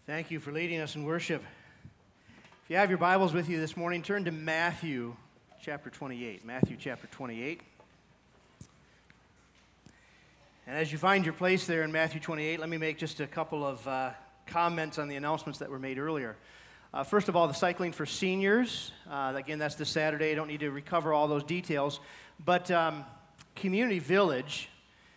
Thank you for leading us in worship. If you have your Bibles with you this morning, turn to Matthew chapter 28. Matthew chapter 28. And as you find your place there in Matthew 28, let me make just a couple of comments on the announcements that were made earlier. First of all, the cycling for seniors. Again, that's this Saturday. I don't need to recover all those details. But Community Village,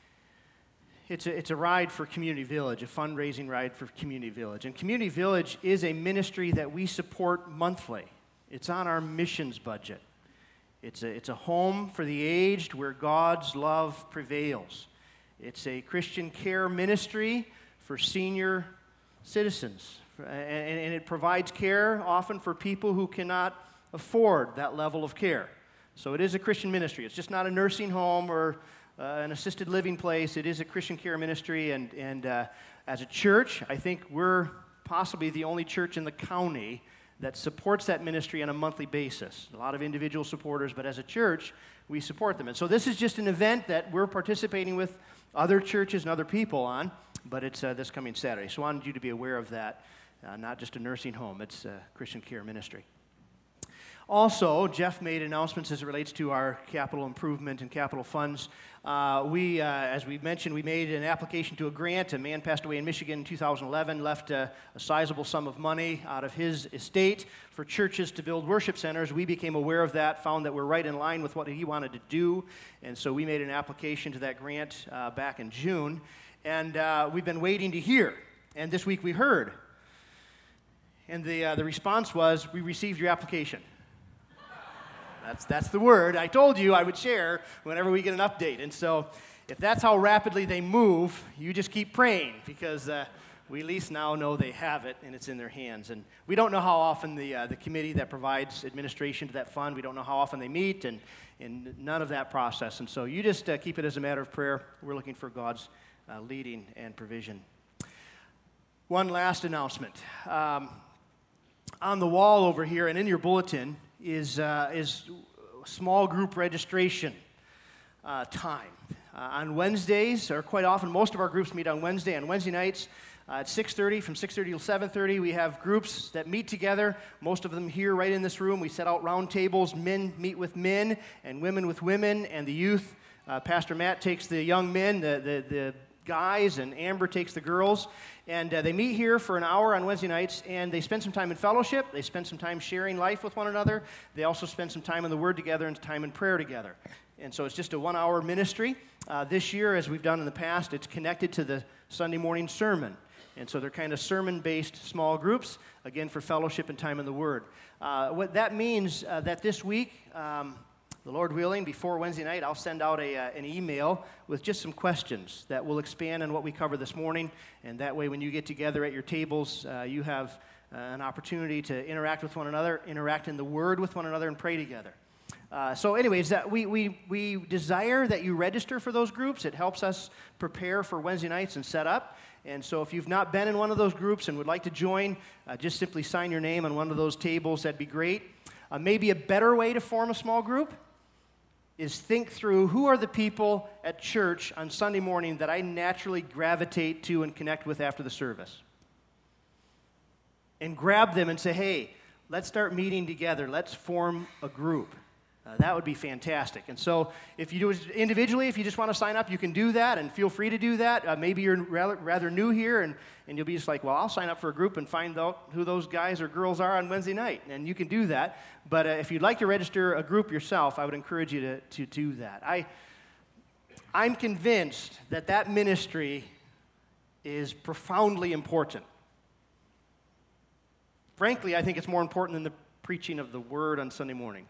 it's a ride for Community Village, a fundraising ride for Community Village. And Community Village is a ministry that we support monthly. It's on our missions budget. It's a home for the aged where God's love prevails. It's a Christian care ministry for senior citizens. And it provides care often for people who cannot afford that level of care. So it is a Christian ministry. It's just not a nursing home or an assisted living place. It is a Christian care ministry, and as a church, I think we're possibly the only church in the county that supports that ministry on a monthly basis. A lot of individual supporters, but as a church, we support them. And so this is just an event that we're participating with other churches and other people on, but it's this coming Saturday. So I wanted you to be aware of that. Not just a nursing home, it's a Christian care ministry. Also, Jeff made announcements as it relates to our capital improvement and capital funds. As we mentioned, we made an application to a grant. A man passed away in Michigan in 2011, left a sizable sum of money out of his estate for churches to build worship centers. We became aware of that, found that we're right in line with what he wanted to do, and so we made an application to that grant back in June. And we've been waiting to hear, and this week we heard. And the response was, "We received your application." That's the word I told you I would share whenever we get an update. And so if that's how rapidly they move, you just keep praying, because we at least now know they have it and it's in their hands. And we don't know how often the committee that provides administration to that fund, we don't know how often they meet, and none of that process. And so you just keep it as a matter of prayer. We're looking for God's leading and provision. One last announcement. On the wall over here and in your bulletin is small group registration time. On Wednesdays, or quite often, most of our groups meet on Wednesday. On Wednesday nights at 6:30, from 6:30 till 7:30, we have groups that meet together, most of them here right in this room. We set out round tables. Men meet with men and women with women, and the youth. Pastor Matt takes the young men, the guys, and Amber takes the girls, and they meet here for an hour on Wednesday nights, and they spend some time in fellowship. They spend some time sharing life with one another. They also spend some time in the Word together and time in prayer together. And so it's just a one-hour ministry. This year, as we've done in the past, it's connected to the Sunday morning sermon. And so they're kind of sermon-based small groups, again, for fellowship and time in the Word. What that means that this week, the Lord willing, before Wednesday night, I'll send out an email with just some questions that will expand on what we covered this morning. And that way, when you get together at your tables, you have an opportunity to interact with one another, interact in the Word with one another, and pray together. So anyways, we desire that you register for those groups. It helps us prepare for Wednesday nights and set up. And so if you've not been in one of those groups and would like to join, just simply sign your name on one of those tables. That'd be great. Maybe a better way to form a small group is think through who are the people at church on Sunday morning that I naturally gravitate to and connect with after the service. And grab them and say, hey, let's start meeting together. Let's form a group. That would be fantastic. And so if you do it individually, if you just want to sign up, you can do that, and feel free to do that. Maybe you're rather new here, and you'll be just like, well, I'll sign up for a group and find out who those guys or girls are on Wednesday night. And you can do that. But if you'd like to register a group yourself, I would encourage you to do that. I'm convinced that ministry is profoundly important. Frankly, I think it's more important than the preaching of the Word on Sunday morning.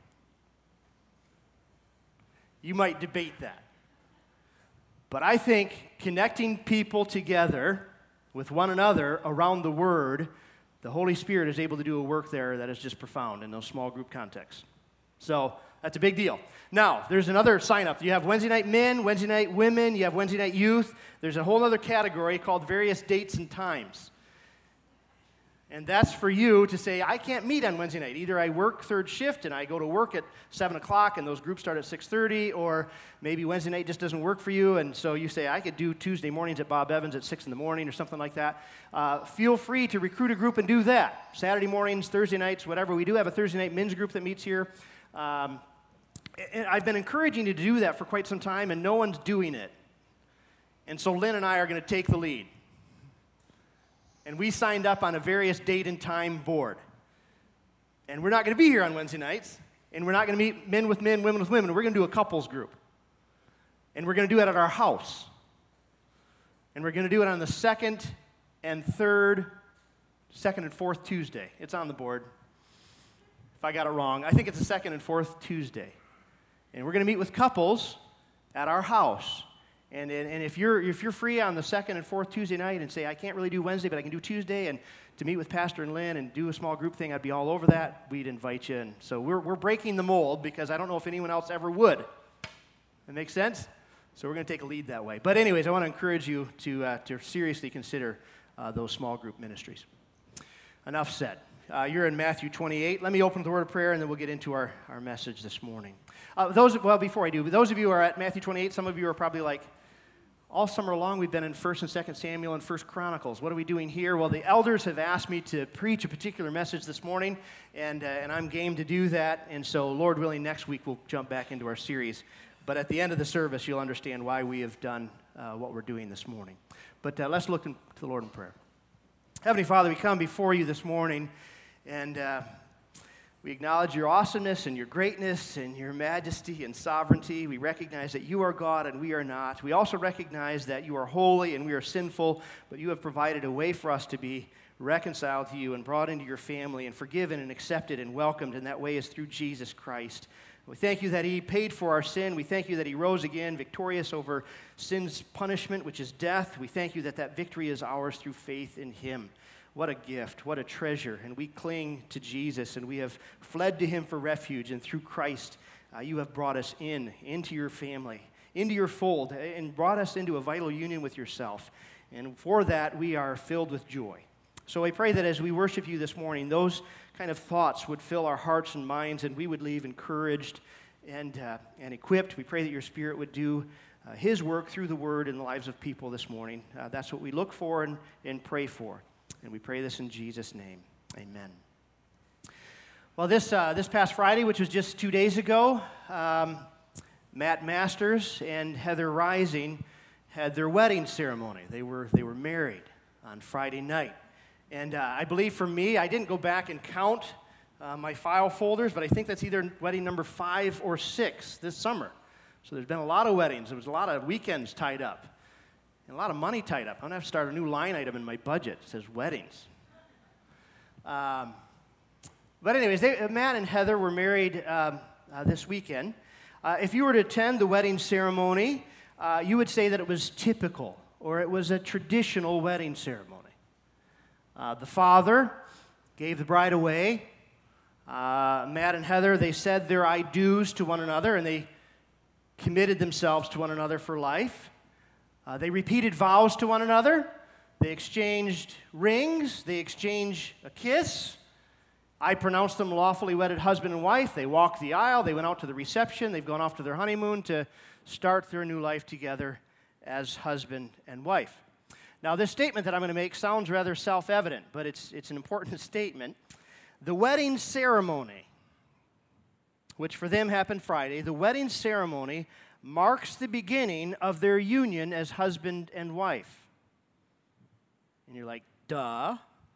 You might debate that. But I think connecting people together with one another around the Word, the Holy Spirit is able to do a work there that is just profound in those small group contexts. So that's a big deal. Now, there's another sign-up. You have Wednesday night men, Wednesday night women, you have Wednesday night youth. There's a whole other category called various dates and times. And that's for you to say, I can't meet on Wednesday night. Either I work third shift and I go to work at 7 o'clock and those groups start at 6:30, or maybe Wednesday night just doesn't work for you, and so you say, I could do Tuesday mornings at Bob Evans at 6 in the morning or something like that. Feel free to recruit a group and do that. Saturday mornings, Thursday nights, whatever. We do have a Thursday night men's group that meets here. And I've been encouraging you to do that for quite some time, and no one's doing it. And so Lynn and I are going to take the lead. And we signed up on a various date and time board. And we're not going to be here on Wednesday nights. And we're not going to meet men with men, women with women. We're going to do a couples group. And we're going to do it at our house. And we're going to do it on the second and fourth Tuesday. It's on the board. If I got it wrong, I think it's the second and fourth Tuesday. And we're going to meet with couples at our house. And if you're free on the second and fourth Tuesday night and say, I can't really do Wednesday, but I can do Tuesday, and to meet with Pastor and Lynn and do a small group thing, I'd be all over that. We'd invite you in. So we're breaking the mold because I don't know if anyone else ever would. That makes sense? So we're going to take a lead that way. But anyways, I want to encourage you to seriously consider those small group ministries. Enough said. You're in Matthew 28. Let me open with the word of prayer, and then we'll get into our message this morning. Before I do, those of you who are at Matthew 28, some of you are probably like, all summer long, we've been in 1st and 2nd Samuel and 1st Chronicles. What are we doing here? Well, the elders have asked me to preach a particular message this morning, and I'm game to do that. And so, Lord willing, next week we'll jump back into our series. But at the end of the service, you'll understand why we have done what we're doing this morning. But let's look to the Lord in prayer. Heavenly Father, we come before you this morning, and we acknowledge your awesomeness and your greatness and your majesty and sovereignty. We recognize that you are God and we are not. We also recognize that you are holy and we are sinful, but you have provided a way for us to be reconciled to you and brought into your family and forgiven and accepted and welcomed, and that way is through Jesus Christ. We thank you that he paid for our sin. We thank you that he rose again, victorious over sin's punishment, which is death. We thank you that that victory is ours through faith in him. What a gift, what a treasure. And we cling to Jesus, and we have fled to him for refuge. And through Christ, you have brought us into your family, into your fold, and brought us into a vital union with yourself. And for that, we are filled with joy. So I pray that as we worship you this morning, those kind of thoughts would fill our hearts and minds, and we would leave encouraged and equipped. We pray that your Spirit would do his work through the word in the lives of people this morning. That's what we look for and pray for. And we pray this in Jesus' name. Amen. Well, this past Friday, which was just 2 days ago, Matt Masters and Heather Rising had their wedding ceremony. They were married on Friday night. And I believe for me, I didn't go back and count my file folders, but I think that's either wedding number 5 or 6 this summer. So there's been a lot of weddings. There was a lot of weekends tied up. And a lot of money tied up. I'm going to have to start a new line item in my budget. It says weddings. But anyways, Matt and Heather were married this weekend. If you were to attend the wedding ceremony, you would say that it was typical, or it was a traditional wedding ceremony. The father gave the bride away. Matt and Heather, they said their I do's to one another, and they committed themselves to one another for life. They repeated vows to one another. They exchanged rings. They exchanged a kiss. I pronounced them lawfully wedded husband and wife. They walked the aisle. They went out to the reception. They've gone off to their honeymoon to start their new life together as husband and wife. Now, this statement that I'm going to make sounds rather self-evident, but it's an important statement. The wedding ceremony, which for them happened Friday, the wedding ceremony marks the beginning of their union as husband and wife. And you're like, duh.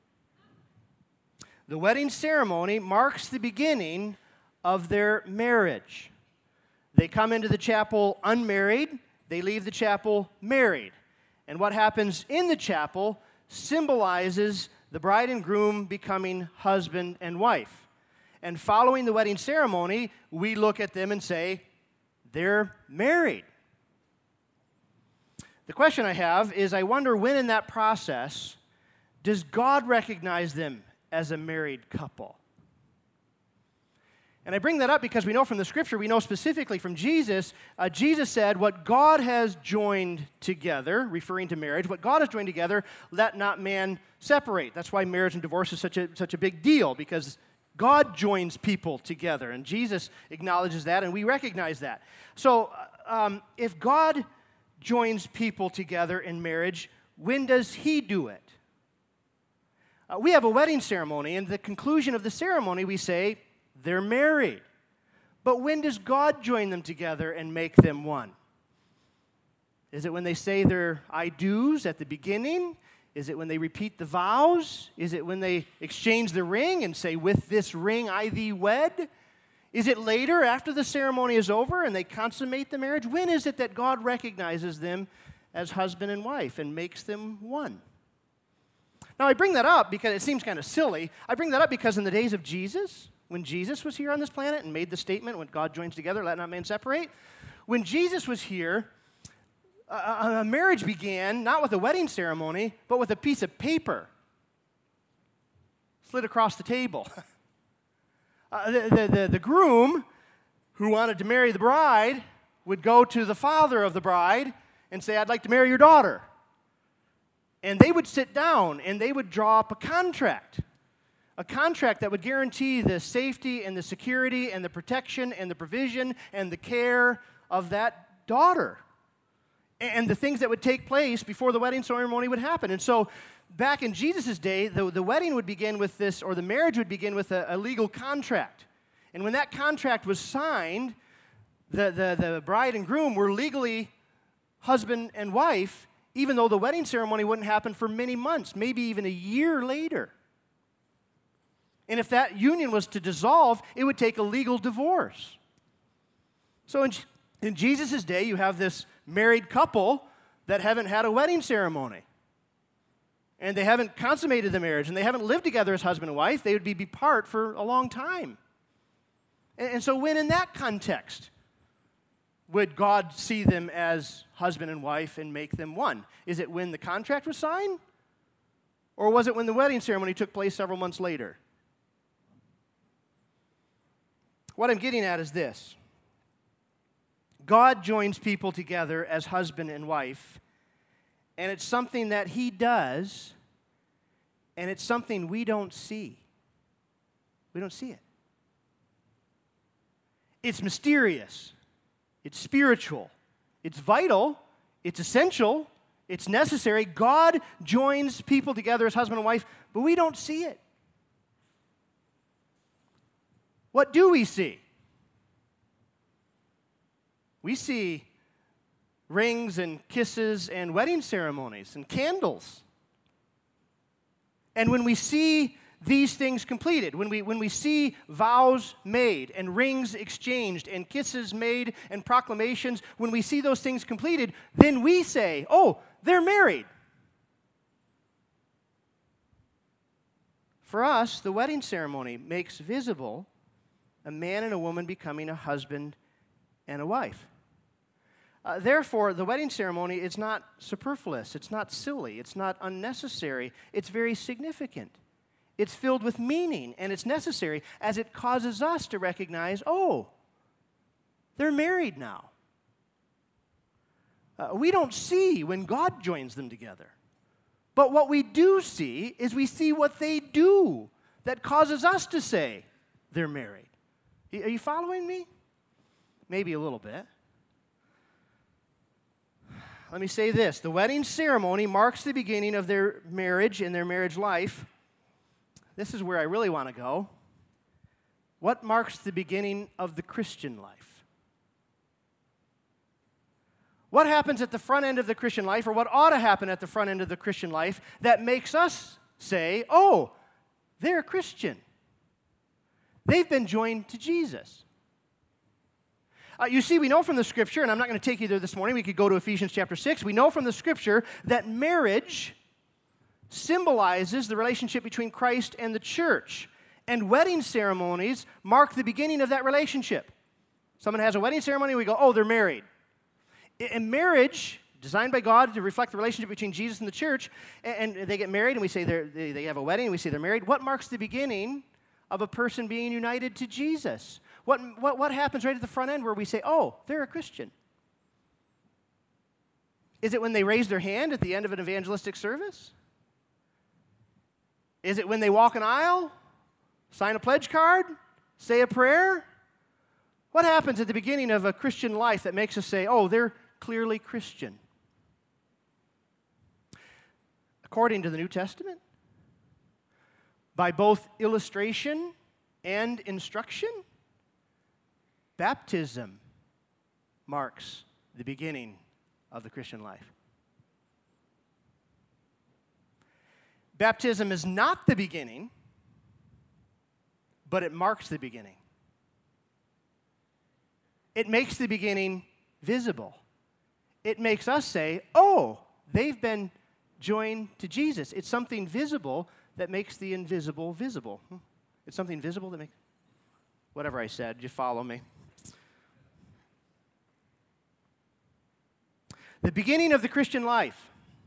The wedding ceremony marks the beginning of their marriage. They come into the chapel unmarried. They leave the chapel married. And what happens in the chapel symbolizes the bride and groom becoming husband and wife. And following the wedding ceremony, we look at them and say, they're married. The question I have is, I wonder when in that process does God recognize them as a married couple? And I bring that up because we know from the Scripture, we know specifically from Jesus, Jesus said, what God has joined together, referring to marriage, what God has joined together, let not man separate. That's why marriage and divorce is such a big deal, because God joins people together, and Jesus acknowledges that, and we recognize that. So if God joins people together in marriage, when does He do it? We have a wedding ceremony, and the conclusion of the ceremony, we say, they're married. But when does God join them together and make them one? Is it when they say their I do's at the beginning? Is it when they repeat the vows? Is it when they exchange the ring and say, with this ring I thee wed? Is it later, after the ceremony is over and they consummate the marriage? When is it that God recognizes them as husband and wife and makes them one? Now, I bring that up because it seems kind of silly. I bring that up because in the days of Jesus, when Jesus was here on this planet and made the statement, when God joins together, let not man separate, when Jesus was here, a marriage began not with a wedding ceremony, but with a piece of paper slid across the table. The groom who wanted to marry the bride would go to the father of the bride and say, I'd like to marry your daughter. And they would sit down and they would draw up a contract that would guarantee the safety and the security and the protection and the provision and the care of that daughter and the things that would take place before the wedding ceremony would happen. And so back in Jesus' day, the wedding would begin with this, or the marriage would begin with a legal contract. And when that contract was signed, the bride and groom were legally husband and wife, even though the wedding ceremony wouldn't happen for many months, maybe even a year later. And if that union was to dissolve, it would take a legal divorce. So in Jesus' day, you have this married couple that haven't had a wedding ceremony. And they haven't consummated the marriage, and they haven't lived together as husband and wife. They would be apart for a long time. And so when in that context would God see them as husband and wife and make them one? Is it when the contract was signed? Or was it when the wedding ceremony took place several months later? What I'm getting at is this. God joins people together as husband and wife, and it's something that He does, and it's something we don't see. We don't see it. It's mysterious. It's spiritual. It's vital. It's essential. It's necessary. God joins people together as husband and wife, but we don't see it. What do we see? We see rings and kisses and wedding ceremonies and candles. And when we see these things completed, when we see vows made and rings exchanged and kisses made and proclamations, when we see those things completed, then we say, oh, they're married. For us, the wedding ceremony makes visible a man and a woman becoming a husband and a wife. Therefore, the wedding ceremony is not superfluous. It's not silly. It's not unnecessary. It's very significant. It's filled with meaning, and it's necessary as it causes us to recognize, oh, they're married now. We don't see when God joins them together. But what we do see is we see what they do that causes us to say they're married. Are you following me? Maybe a little bit. Let me say this. The wedding ceremony marks the beginning of their marriage and their marriage life. This is where I really want to go. What marks the beginning of the Christian life? What happens at the front end of the Christian life, or what ought to happen at the front end of the Christian life, that makes us say, oh, they're a Christian. They've been joined to Jesus. You see, we know from the Scripture, and I'm not going to take you there this morning. We could go to Ephesians chapter 6. We know from the Scripture that marriage symbolizes the relationship between Christ and the church. And wedding ceremonies mark the beginning of that relationship. Someone has a wedding ceremony, we go, oh, they're married. And marriage, designed by God to reflect the relationship between Jesus and the church, and they get married, and we say they have a wedding, and we say they're married. What marks the beginning of a person being united to Jesus? What happens right at the front end where we say, oh, they're a Christian? Is it when they raise their hand at the end of an evangelistic service? Is it when they walk an aisle, sign a pledge card, say a prayer? What happens at the beginning of a Christian life that makes us say, oh, they're clearly Christian? According to the New Testament, by both illustration and instruction, baptism marks the beginning of the Christian life. Baptism is not the beginning, but it marks the beginning. It makes the beginning visible. It makes us say, oh, they've been joined to Jesus. It's something visible that makes the invisible visible. It's something visible that makes... Whatever I said, you follow me. The beginning of the Christian life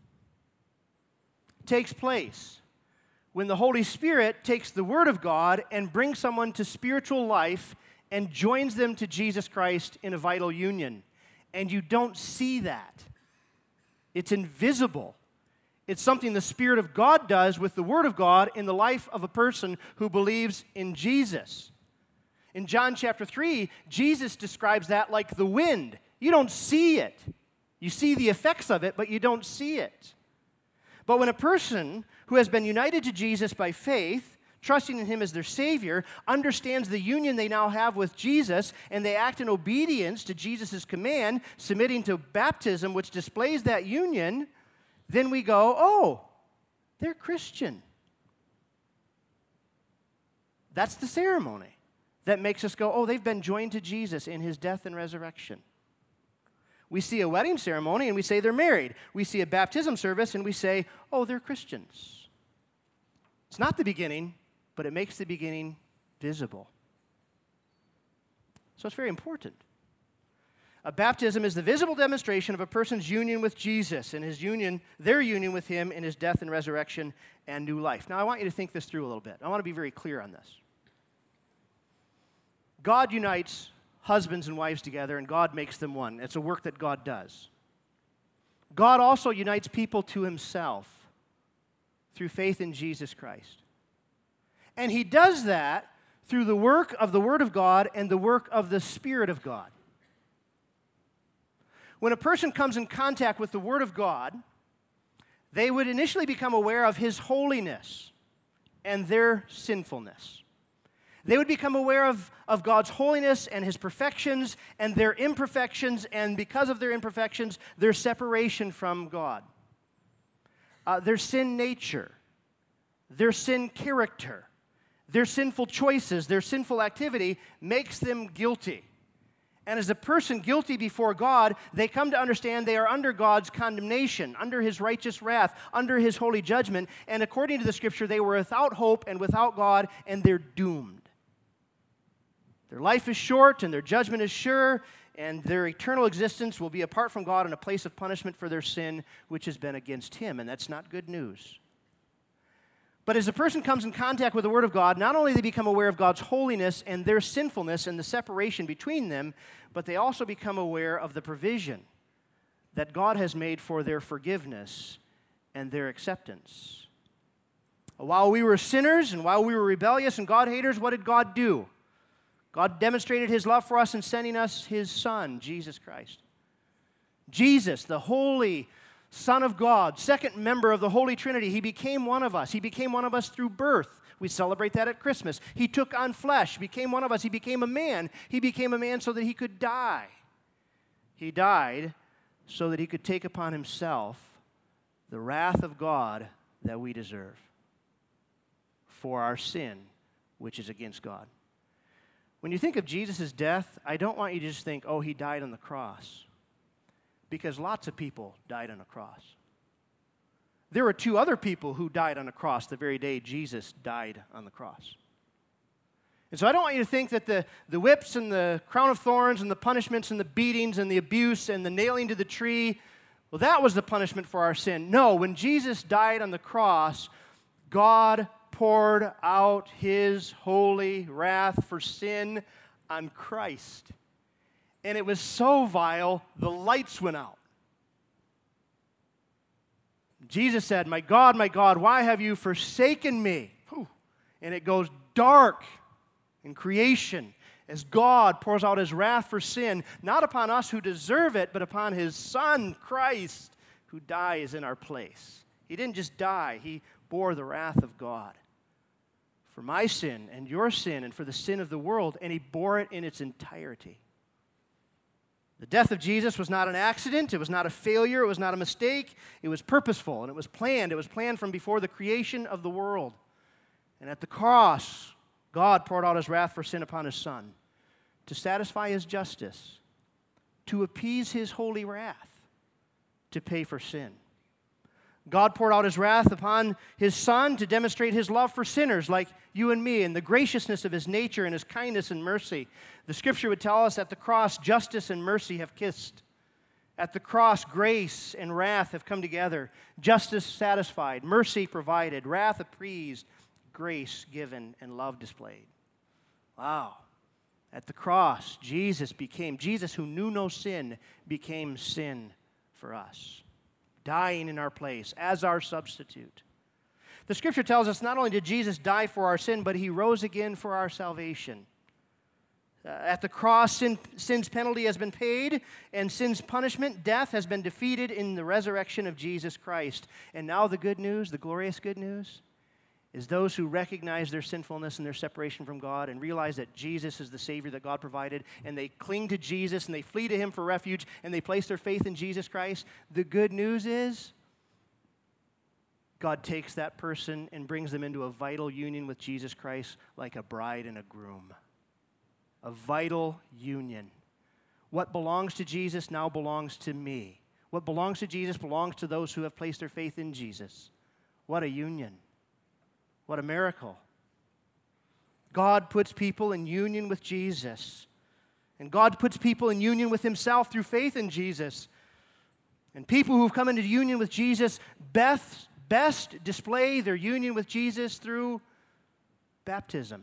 takes place when the Holy Spirit takes the Word of God and brings someone to spiritual life and joins them to Jesus Christ in a vital union. And you don't see that. It's invisible. It's something the Spirit of God does with the Word of God in the life of a person who believes in Jesus. In John chapter 3, Jesus describes that like the wind. You don't see it. You see the effects of it, but you don't see it. But when a person who has been united to Jesus by faith, trusting in Him as their Savior, understands the union they now have with Jesus, and they act in obedience to Jesus' command, submitting to baptism, which displays that union, then we go, oh, they're Christian. That's the ceremony that makes us go, oh, they've been joined to Jesus in His death and resurrection. We see a wedding ceremony and we say they're married. We see a baptism service and we say, oh, they're Christians. It's not the beginning, but it makes the beginning visible. So it's very important. A baptism is the visible demonstration of a person's union with Jesus and their union with Him in His death and resurrection and new life. Now, I want you to think this through a little bit. I want to be very clear on this. God unites husbands and wives together, and God makes them one. It's a work that God does. God also unites people to Himself through faith in Jesus Christ. And He does that through the work of the Word of God and the work of the Spirit of God. When a person comes in contact with the Word of God, they would initially become aware of His holiness and their sinfulness. They would become aware of God's holiness and His perfections and their imperfections, and because of their imperfections, their separation from God. Their sin nature, their sin character, their sinful choices, their sinful activity makes them guilty. And as a person guilty before God, they come to understand they are under God's condemnation, under His righteous wrath, under His holy judgment, and according to the Scripture, they were without hope and without God, and they're doomed. Their life is short and their judgment is sure, and their eternal existence will be apart from God in a place of punishment for their sin, which has been against Him, and that's not good news. But as a person comes in contact with the Word of God, not only do they become aware of God's holiness and their sinfulness and the separation between them, but they also become aware of the provision that God has made for their forgiveness and their acceptance. While we were sinners and while we were rebellious and God-haters, what did God do? God demonstrated His love for us in sending us His Son, Jesus Christ. Jesus, the holy Son of God, second member of the Holy Trinity, He became one of us. He became one of us through birth. We celebrate that at Christmas. He took on flesh, became one of us. He became a man. He became a man so that He could die. He died so that He could take upon Himself the wrath of God that we deserve for our sin, which is against God. When you think of Jesus' death, I don't want you to just think, oh, He died on the cross. Because lots of people died on a cross. There were two other people who died on a cross the very day Jesus died on the cross. And so I don't want you to think that the whips and the crown of thorns and the punishments and the beatings and the abuse and the nailing to the tree, well, that was the punishment for our sin. No, when Jesus died on the cross, God poured out His holy wrath for sin on Christ. And it was so vile, the lights went out. Jesus said, my God, why have you forsaken me? Whew. And it goes dark in creation as God pours out his wrath for sin, not upon us who deserve it, but upon his Son, Christ, who dies in our place. He didn't just die, he bore the wrath of God for my sin and your sin and for the sin of the world, and he bore it in its entirety. The death of Jesus was not an accident, it was not a failure, it was not a mistake, it was purposeful, and it was planned. It was planned from before the creation of the world. And at the cross, God poured out his wrath for sin upon his Son to satisfy his justice, to appease his holy wrath, to pay for sin. God poured out his wrath upon his Son to demonstrate his love for sinners like you and me and the graciousness of his nature and his kindness and mercy. The Scripture would tell us at the cross, justice and mercy have kissed. At the cross, grace and wrath have come together. Justice satisfied, mercy provided, wrath appeased, grace given, and love displayed. Wow. At the cross, Jesus who knew no sin, became sin for us, dying in our place as our substitute. The Scripture tells us not only did Jesus die for our sin, but he rose again for our salvation. At the cross, sin's penalty has been paid, and sin's punishment, death, has been defeated in the resurrection of Jesus Christ. And now the good news, the glorious good news, is those who recognize their sinfulness and their separation from God and realize that Jesus is the Savior that God provided, and they cling to Jesus and they flee to him for refuge and they place their faith in Jesus Christ. The good news is God takes that person and brings them into a vital union with Jesus Christ like a bride and a groom. A vital union. What belongs to Jesus now belongs to me. What belongs to Jesus belongs to those who have placed their faith in Jesus. What a union. What a miracle. God puts people in union with Jesus. And God puts people in union with himself through faith in Jesus. And people who've come into union with Jesus best display their union with Jesus through baptism.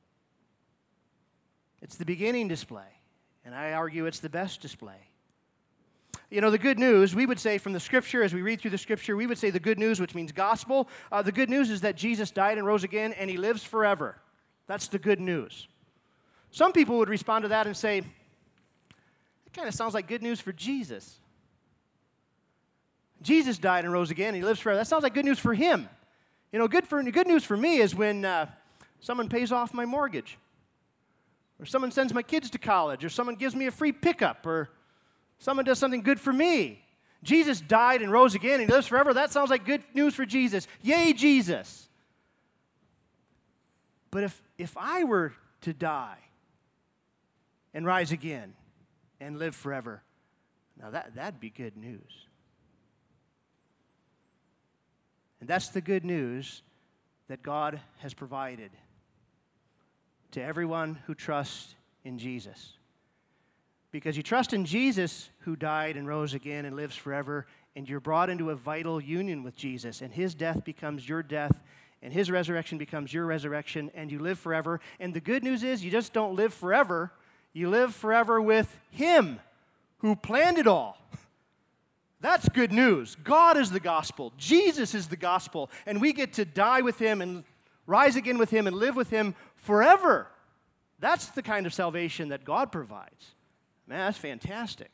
It's the beginning display, and I argue it's the best display. You know, the good news, we would say from the Scripture, as we read through the Scripture, we would say the good news, which means gospel. The good news is that Jesus died and rose again, and he lives forever. That's the good news. Some people would respond to that and say, that kind of sounds like good news for Jesus. Jesus died and rose again, and he lives forever. That sounds like good news for him. You know, good news for me is when someone pays off my mortgage, or someone sends my kids to college, or someone gives me a free pickup, or someone does something good for me. Jesus died and rose again, and he lives forever. That sounds like good news for Jesus. Yay, Jesus. But if I were to die and rise again and live forever, now that'd be good news. And that's the good news that God has provided to everyone who trusts in Jesus. Because you trust in Jesus who died and rose again and lives forever, and you're brought into a vital union with Jesus, and his death becomes your death, and his resurrection becomes your resurrection, and you live forever. And the good news is you just don't live forever, you live forever with him who planned it all. That's good news. God is the gospel. Jesus is the gospel, and we get to die with him and rise again with him and live with him forever. That's the kind of salvation that God provides. Man, that's fantastic.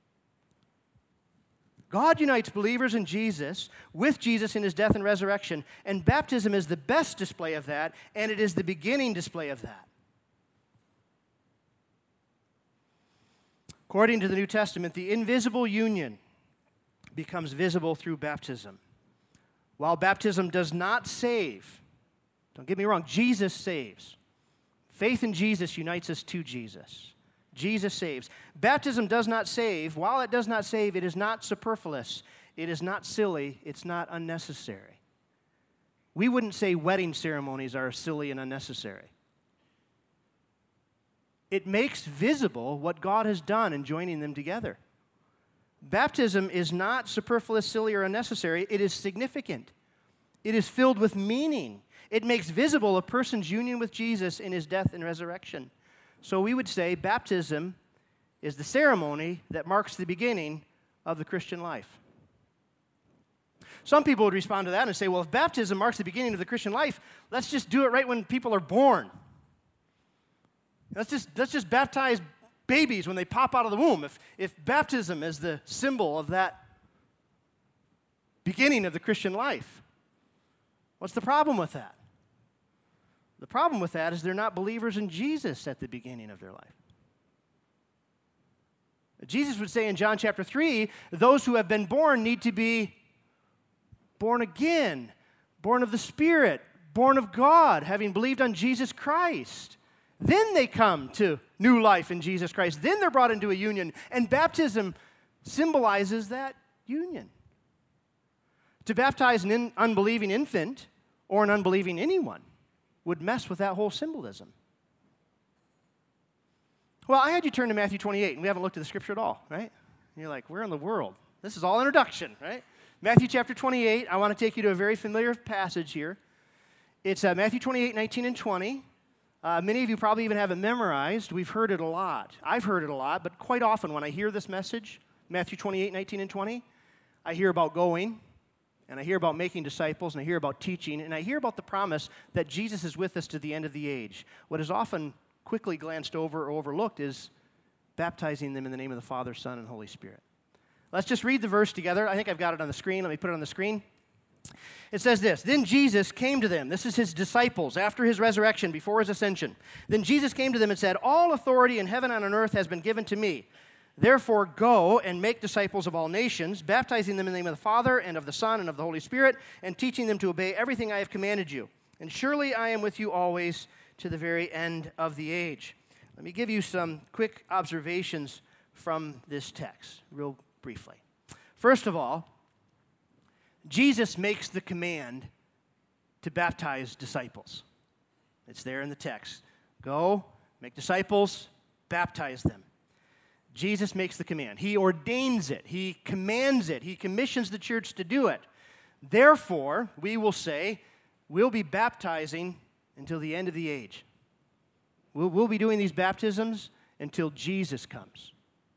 God unites believers in Jesus with Jesus in his death and resurrection, and baptism is the best display of that, and it is the beginning display of that. According to the New Testament, the invisible union becomes visible through baptism. While baptism does not save, don't get me wrong, Jesus saves. Faith in Jesus unites us to Jesus. Jesus saves. Baptism does not save. While it does not save, it is not superfluous. It is not silly. It's not unnecessary. We wouldn't say wedding ceremonies are silly and unnecessary. It makes visible what God has done in joining them together. Baptism is not superfluous, silly, or unnecessary. It is significant. It is filled with meaning. It makes visible a person's union with Jesus in his death and resurrection. So we would say baptism is the ceremony that marks the beginning of the Christian life. Some people would respond to that and say, well, if baptism marks the beginning of the Christian life, let's just do it right when people are born. Let's just baptize babies when they pop out of the womb. If baptism is the symbol of that beginning of the Christian life, what's the problem with that? The problem with that is they're not believers in Jesus at the beginning of their life. Jesus would say in John chapter 3, those who have been born need to be born again, born of the Spirit, born of God, having believed on Jesus Christ. Then they come to new life in Jesus Christ. Then they're brought into a union, and baptism symbolizes that union. To baptize an unbelieving infant or an unbelieving anyone would mess with that whole symbolism. Well, I had you turn to Matthew 28, and we haven't looked at the scripture at all, right? And you're like, where in the world? This is all introduction, right? Matthew chapter 28, I want to take you to a very familiar passage here. It's Matthew 28, 19 and 20. Many of you probably even have it memorized. We've heard it a lot. I've heard it a lot, but quite often when I hear this message, Matthew 28, 19 and 20, I hear about going, and I hear about making disciples, and I hear about teaching, and I hear about the promise that Jesus is with us to the end of the age. What is often quickly glanced over or overlooked is baptizing them in the name of the Father, Son, and Holy Spirit. Let's just read the verse together. I think I've got it on the screen. Let me put it on the screen. It says this, then Jesus came to them. This is his disciples after his resurrection, before his ascension. Then Jesus came to them and said, all authority in heaven and on earth has been given to me. Therefore go and make disciples of all nations, baptizing them in the name of the Father and of the Son and of the Holy Spirit, and teaching them to obey everything I have commanded you. And surely I am with you always to the very end of the age. Let me give you some quick observations from this text, real briefly. First of all, Jesus makes the command to baptize disciples. It's there in the text. Go, make disciples, baptize them. Jesus makes the command. He ordains it. He commands it. He commissions the church to do it. Therefore, we will say, we'll be baptizing until the end of the age. We'll be doing these baptisms until Jesus comes.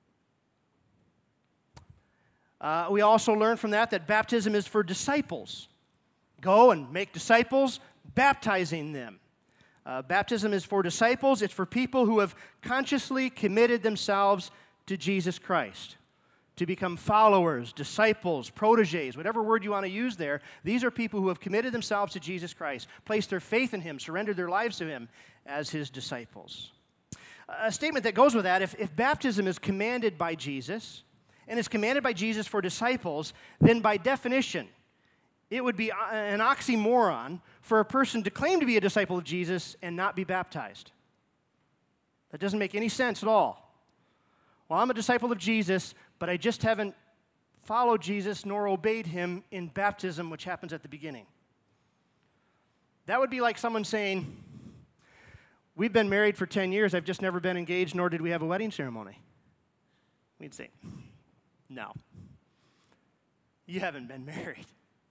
We also learn from that baptism is for disciples. Go and make disciples, baptizing them. Baptism is for disciples. It's for people who have consciously committed themselves to Jesus Christ, to become followers, disciples, protégés, whatever word you want to use there. These are people who have committed themselves to Jesus Christ, placed their faith in him, surrendered their lives to him as his disciples. A statement that goes with that, if baptism is commanded by Jesus, and is commanded by Jesus for disciples, then by definition, it would be an oxymoron for a person to claim to be a disciple of Jesus and not be baptized. That doesn't make any sense at all. Well, I'm a disciple of Jesus, but I just haven't followed Jesus nor obeyed him in baptism, which happens at the beginning. That would be like someone saying, we've been married for 10 years, I've just never been engaged, nor did we have a wedding ceremony. We'd say, no, you haven't been married.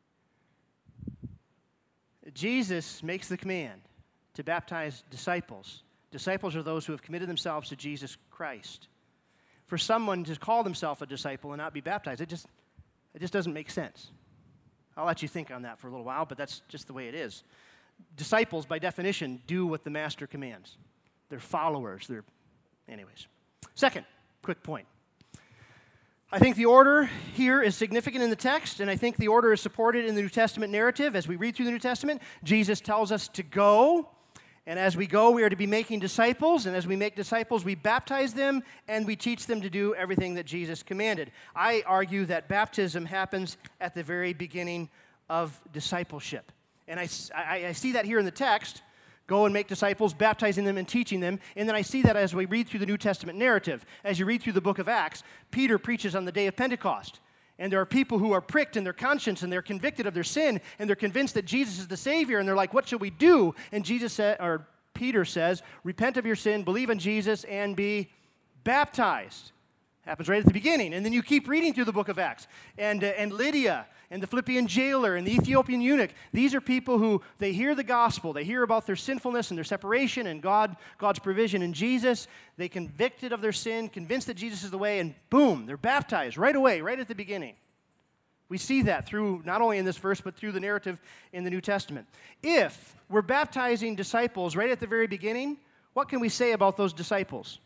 Jesus makes the command to baptize disciples. Disciples are those who have committed themselves to Jesus Christ. For someone to call themselves a disciple and not be baptized, it just doesn't make sense. I'll let you think on that for a little while, but that's just the way it is. Disciples, by definition, do what the master commands. They're followers. Anyways. Second, quick point. I think the order here is significant in the text, and I think the order is supported in the New Testament narrative. As we read through the New Testament, Jesus tells us to go, and as we go, we are to be making disciples, and as we make disciples, we baptize them, and we teach them to do everything that Jesus commanded. I argue that baptism happens at the very beginning of discipleship, and I see that here in the text. Go and make disciples, baptizing them and teaching them. And then I see that as we read through the New Testament narrative. As you read through the book of Acts, Peter preaches on the day of Pentecost. And there are people who are pricked in their conscience, and they're convicted of their sin, and they're convinced that Jesus is the Savior, and they're like, what should we do? And Peter says, repent of your sin, believe in Jesus, and be baptized. Happens right at the beginning. And then you keep reading through the book of Acts. And Lydia and the Philippian jailer and the Ethiopian eunuch. These are people who, they hear the gospel. They hear about their sinfulness and their separation and God's provision in Jesus. They convicted of their sin, convinced that Jesus is the way, and boom, they're baptized right away, right at the beginning. We see that through, not only in this verse, but through the narrative in the New Testament. If we're baptizing disciples right at the very beginning, what can we say about those disciples?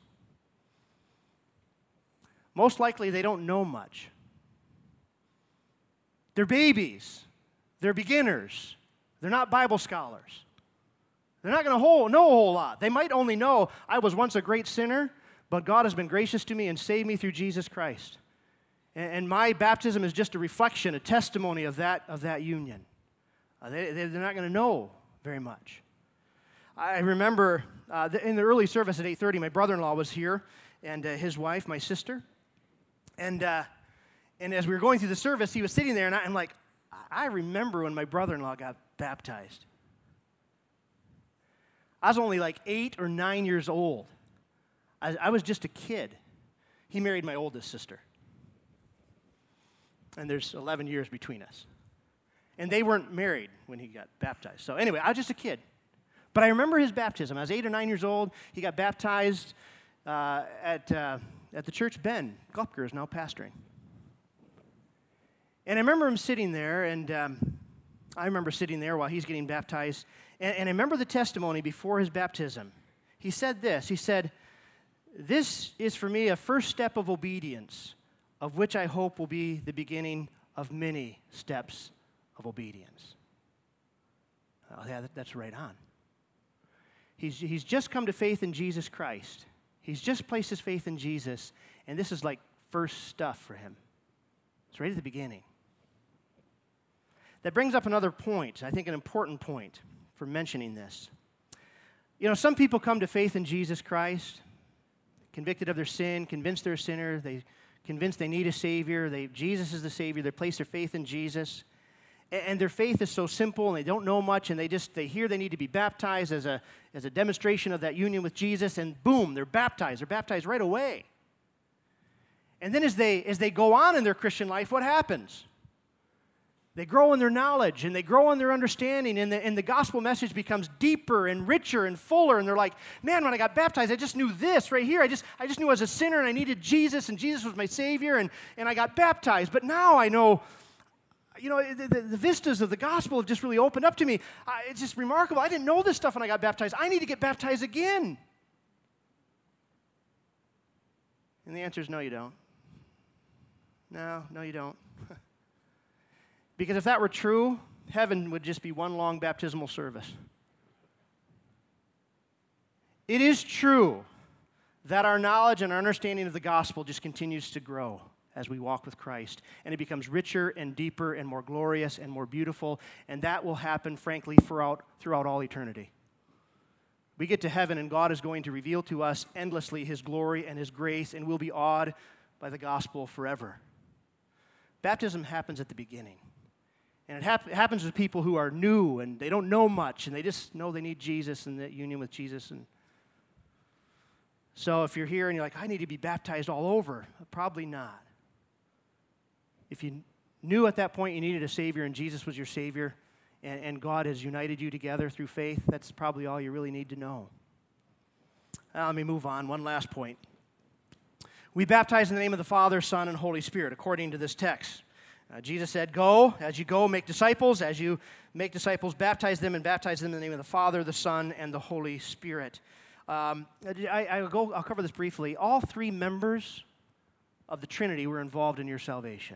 Most likely they don't know much. They're babies. They're beginners. They're not Bible scholars. They're not going to know a whole lot. They might only know, I was once a great sinner, but God has been gracious to me and saved me through Jesus Christ. And my baptism is just a reflection, a testimony of that union. They're not going to know very much. I remember in the early service at 8:30, my brother-in-law was here, and his wife, my sister. And as we were going through the service, he was sitting there, and I'm like, I remember when my brother-in-law got baptized. I was only like 8 or 9 years old. I was just a kid. He married my oldest sister. And there's 11 years between us. And they weren't married when he got baptized. So anyway, I was just a kid. But I remember his baptism. I was 8 or 9 years old. He got baptized at the church Ben Gopker is now pastoring. And I remember him sitting there, and I remember sitting there while he's getting baptized. And I remember the testimony before his baptism. He said this. He said, "This is for me a first step of obedience, of which I hope will be the beginning of many steps of obedience." Oh, yeah, that's right on. He's just come to faith in Jesus Christ. He's just placed his faith in Jesus, and this is like first stuff for him. It's right at the beginning. That brings up another point, I think an important point for mentioning this. You know, some people come to faith in Jesus Christ, convicted of their sin, convinced they're a sinner, they convinced they need a Savior, Jesus is the Savior, they place their faith in Jesus, and their faith is so simple, and they don't know much, and they hear they need to be baptized as a demonstration of that union with Jesus, and boom, they're baptized right away. And then as they go on in their Christian life, what happens? They grow in their knowledge, and they grow in their understanding, and the gospel message becomes deeper and richer and fuller, and they're like, man, when I got baptized, I just knew this right here. I just knew I was a sinner, and I needed Jesus, and Jesus was my Savior, and I got baptized. But now I know, you know, the vistas of the gospel have just really opened up to me. It's just remarkable. I didn't know this stuff when I got baptized. I need to get baptized again. And the answer is no, you don't. No, you don't. Because if that were true, heaven would just be one long baptismal service. It is true that our knowledge and our understanding of the gospel just continues to grow as we walk with Christ, and it becomes richer and deeper and more glorious and more beautiful, and that will happen, frankly, throughout all eternity. We get to heaven, and God is going to reveal to us endlessly his glory and his grace, and we'll be awed by the gospel forever. Baptism happens at the beginning. And it happens with people who are new and they don't know much and they just know they need Jesus and that union with Jesus. And so if you're here and you're like, I need to be baptized all over, probably not. If you knew at that point you needed a Savior and Jesus was your Savior and God has united you together through faith, that's probably all you really need to know. Let me move on. One last point. We baptize in the name of the Father, Son, and Holy Spirit, according to this text. Jesus said, go, as you go, make disciples. As you make disciples, baptize them, and baptize them in the name of the Father, the Son, and the Holy Spirit. I'll cover this briefly. All three members of the Trinity were involved in your salvation.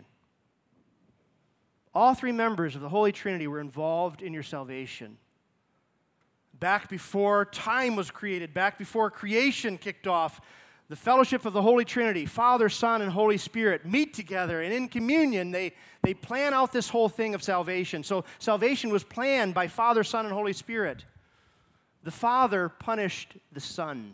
All three members of the Holy Trinity were involved in your salvation. Back before time was created, back before creation kicked off, the fellowship of the Holy Trinity, Father, Son, and Holy Spirit meet together, and in communion, they plan out this whole thing of salvation. So salvation was planned by Father, Son, and Holy Spirit. The Father punished the Son.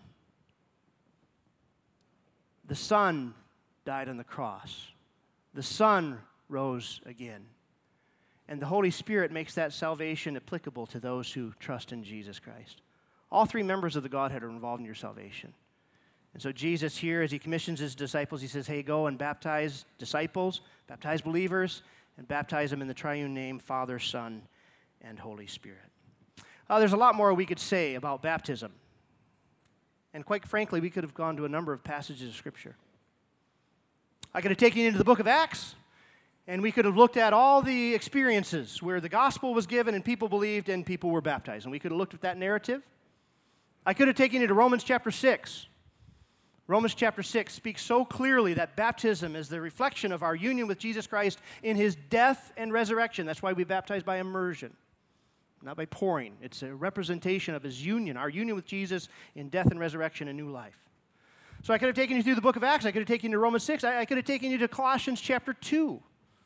The Son died on the cross. The Son rose again. And the Holy Spirit makes that salvation applicable to those who trust in Jesus Christ. All three members of the Godhead are involved in your salvation. And so Jesus here, as he commissions his disciples, he says, hey, go and baptize disciples, baptize believers, and baptize them in the triune name, Father, Son, and Holy Spirit. There's a lot more we could say about baptism. And quite frankly, we could have gone to a number of passages of Scripture. I could have taken you into the book of Acts, and we could have looked at all the experiences where the gospel was given and people believed and people were baptized. And we could have looked at that narrative. I could have taken you to Romans chapter 6. Romans chapter 6 speaks so clearly that baptism is the reflection of our union with Jesus Christ in his death and resurrection. That's why we baptize by immersion, not by pouring. It's a representation of his union, our union with Jesus in death and resurrection and new life. So I could have taken you through the book of Acts. I could have taken you to Romans 6. I could have taken you to Colossians chapter 2.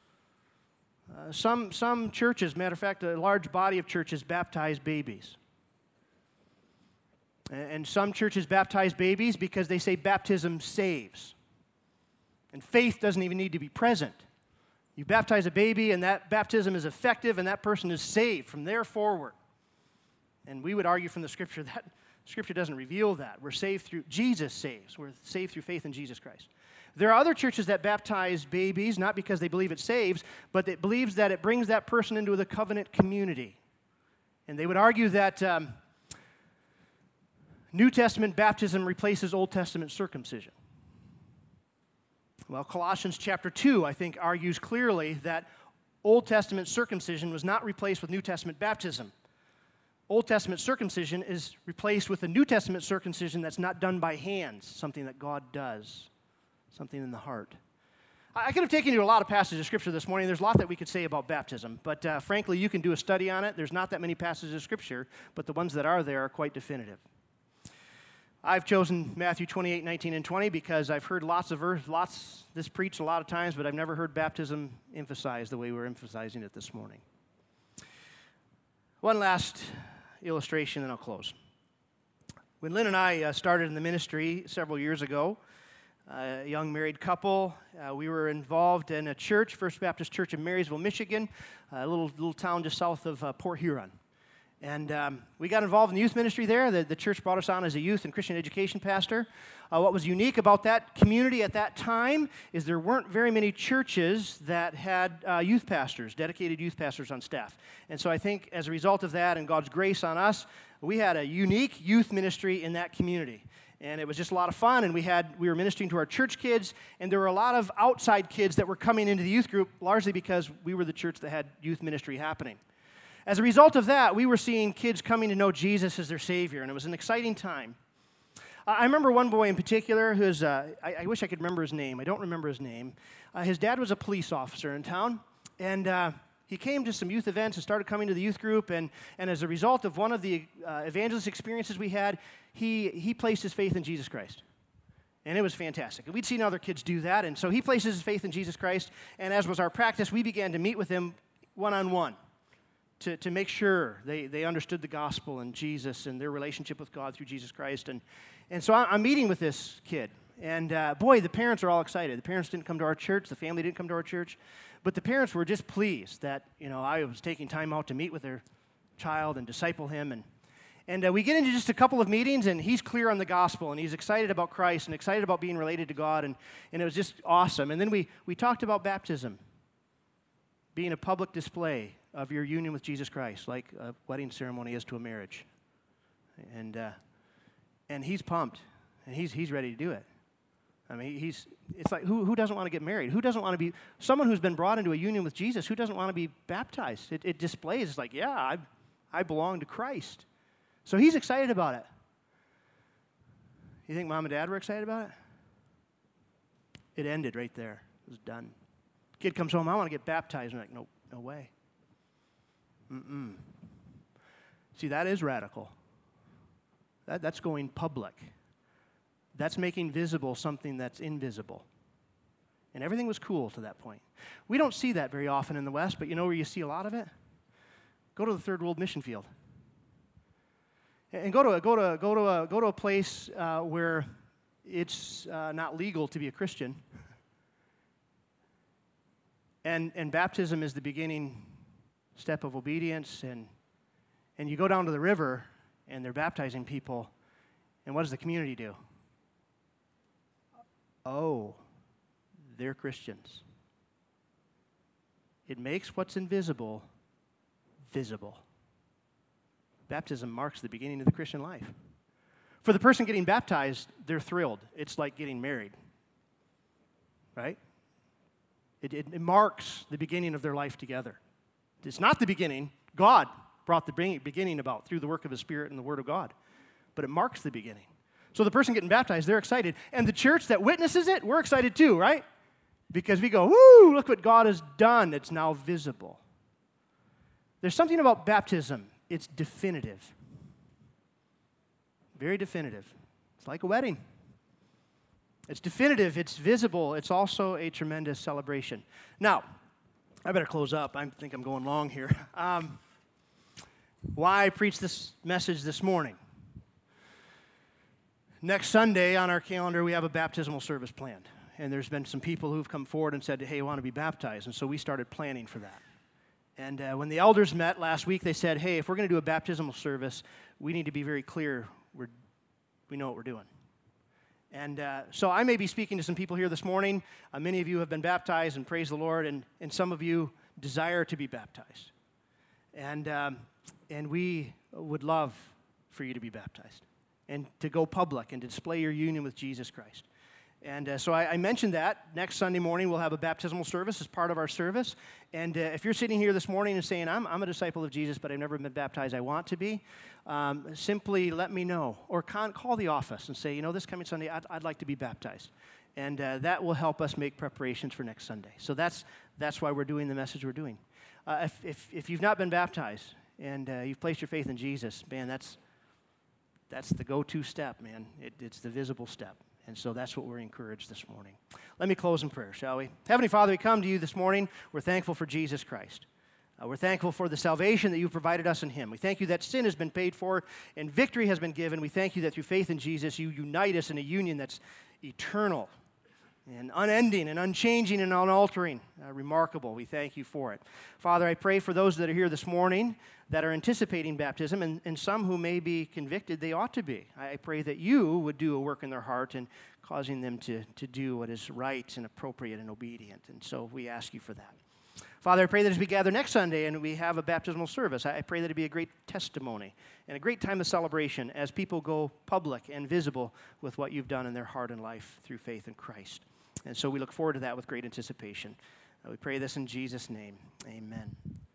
Some churches, matter of fact, a large body of churches baptize babies. And some churches baptize babies because they say baptism saves. And faith doesn't even need to be present. You baptize a baby, and that baptism is effective, and that person is saved from there forward. And we would argue from the Scripture that Scripture doesn't reveal that. We're saved through, Jesus saves. We're saved through faith in Jesus Christ. There are other churches that baptize babies, not because they believe it saves, but it believes that it brings that person into the covenant community. And they would argue that New Testament baptism replaces Old Testament circumcision. Well, Colossians chapter 2, I think, argues clearly that Old Testament circumcision was not replaced with New Testament baptism. Old Testament circumcision is replaced with a New Testament circumcision that's not done by hands, something that God does, something in the heart. I could have taken you to a lot of passages of Scripture this morning. There's a lot that we could say about baptism, but frankly, you can do a study on it. There's not that many passages of Scripture, but the ones that are there are quite definitive. I've chosen Matthew 28, 19, and 20 because I've heard lots this preached a lot of times, but I've never heard baptism emphasized the way we're emphasizing it this morning. One last illustration, and I'll close. When Lynn and I started in the ministry several years ago, a young married couple, we were involved in a church, First Baptist Church in Marysville, Michigan, a little town just south of Port Huron. And we got involved in the youth ministry there. The church brought us on as a youth and Christian education pastor. What was unique about that community at that time is there weren't very many churches that had youth pastors, dedicated youth pastors on staff. And so I think as a result of that and God's grace on us, we had a unique youth ministry in that community. And it was just a lot of fun, and we were ministering to our church kids, and there were a lot of outside kids that were coming into the youth group, largely because we were the church that had youth ministry happening. As a result of that, we were seeing kids coming to know Jesus as their Savior, and it was an exciting time. I remember one boy in particular who's, I wish I could remember his name. I don't remember his name. His dad was a police officer in town, and he came to some youth events and started coming to the youth group, and as a result of one of the evangelist experiences we had, he placed his faith in Jesus Christ. And it was fantastic. We'd seen other kids do that, and so he places his faith in Jesus Christ, and as was our practice, we began to meet with him one-on-one. To make sure they understood the gospel and Jesus and their relationship with God through Jesus Christ. And so I'm meeting with this kid. And boy, the parents are all excited. The parents didn't come to our church. The family didn't come to our church. But the parents were just pleased that, I was taking time out to meet with their child and disciple him. And we get into just a couple of meetings, and he's clear on the gospel, and he's excited about Christ and excited about being related to God. And it was just awesome. And then we talked about baptism being a public display of your union with Jesus Christ, like a wedding ceremony is to a marriage. And he's pumped, and he's ready to do it. I mean, it's like, who doesn't want to get married? Who doesn't want to be, someone who's been brought into a union with Jesus, who doesn't want to be baptized? It displays, it's like, yeah, I belong to Christ. So he's excited about it. You think mom and dad were excited about it? It ended right there. It was done. Kid comes home, I want to get baptized. I'm like, no way. See, that is radical. That's going public. That's making visible something that's invisible. And everything was cool to that point. We don't see that very often in the West, but you know where you see a lot of it? Go to the Third World Mission Field. And go to a place where it's not legal to be a Christian. And baptism is the beginning step of obedience, and you go down to the river, and they're baptizing people, and what does the community do? Oh, they're Christians. It makes what's invisible visible. Baptism marks the beginning of the Christian life. For the person getting baptized, they're thrilled. It's like getting married, right? It marks the beginning of their life together. It's not the beginning. God brought the beginning about through the work of His Spirit and the Word of God. But it marks the beginning. So the person getting baptized, they're excited. And the church that witnesses it, we're excited too, right? Because we go, woo, look what God has done. It's now visible. There's something about baptism. It's definitive. Very definitive. It's like a wedding. It's definitive. It's visible. It's also a tremendous celebration. Now, I better close up. I think I'm going long here. Why I preach this message this morning? Next Sunday on our calendar, we have a baptismal service planned. And there's been some people who've come forward and said, hey, I want to be baptized. And so we started planning for that. And when the elders met last week, they said, hey, if we're going to do a baptismal service, we need to be very clear we know what we're doing. And so I may be speaking to some people here this morning. Many of you have been baptized, and praise the Lord, and some of you desire to be baptized. And we would love for you to be baptized and to go public and to display your union with Jesus Christ. And so I mentioned that. Next Sunday morning, we'll have a baptismal service as part of our service. And if you're sitting here this morning and saying, I'm a disciple of Jesus, but I've never been baptized, I want to be, simply let me know. Or call the office and say, this coming Sunday, I'd like to be baptized. And that will help us make preparations for next Sunday. So that's why we're doing the message we're doing. If you've not been baptized and you've placed your faith in Jesus, man, that's the go-to step, man. It's the visible step. And so that's what we're encouraged this morning. Let me close in prayer, shall we? Heavenly Father, we come to you this morning. We're thankful for Jesus Christ. We're thankful for the salvation that you've provided us in Him. We thank you that sin has been paid for and victory has been given. We thank you that through faith in Jesus, you unite us in a union that's eternal and unending and unchanging and unaltering. Remarkable. We thank you for it. Father, I pray for those that are here this morning that are anticipating baptism, and some who may be convicted, they ought to be. I pray that you would do a work in their heart and causing them to do what is right and appropriate and obedient. And so we ask you for that. Father, I pray that as we gather next Sunday and we have a baptismal service, I pray that it be a great testimony and a great time of celebration as people go public and visible with what you've done in their heart and life through faith in Christ. And so we look forward to that with great anticipation. We pray this in Jesus' name. Amen.